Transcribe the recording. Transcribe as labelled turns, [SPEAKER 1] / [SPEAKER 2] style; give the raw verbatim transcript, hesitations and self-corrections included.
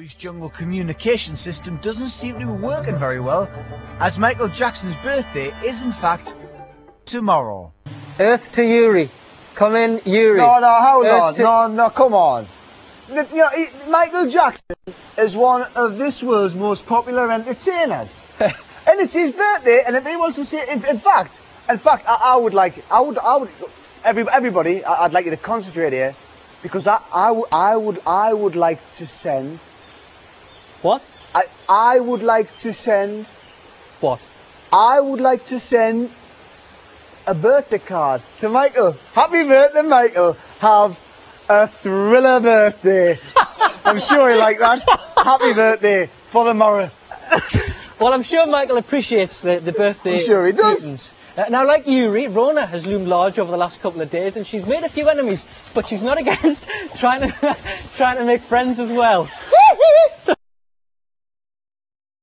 [SPEAKER 1] British jungle communication system doesn't seem to be working very well, as Michael Jackson's birthday is in fact tomorrow.
[SPEAKER 2] Earth to Yuri. Come in, Yuri.
[SPEAKER 3] No, no, hold
[SPEAKER 2] Earth
[SPEAKER 3] on.
[SPEAKER 2] to...
[SPEAKER 3] No, no, come on. You know, he, Michael Jackson is one of this world's most popular entertainers. And it's his birthday, and if he wants to say, in, in fact, in fact, I, I would like, I would, I would, every, everybody, I, I'd like you to concentrate here, because I, I, I would, I would like to send.
[SPEAKER 2] What?
[SPEAKER 3] I, I would like to send.
[SPEAKER 2] What?
[SPEAKER 3] I would like to send a birthday card to Michael. Happy birthday, Michael. Have a thriller birthday. I'm sure he'll like that. Happy birthday for tomorrow.
[SPEAKER 2] Well, I'm sure Michael appreciates the, the birthday
[SPEAKER 3] I'm sure he does.
[SPEAKER 2] greetings. Uh, now, like Yuri, Rona has loomed large over the last couple of days, and she's made a few enemies, but she's not against trying to trying to make friends as well.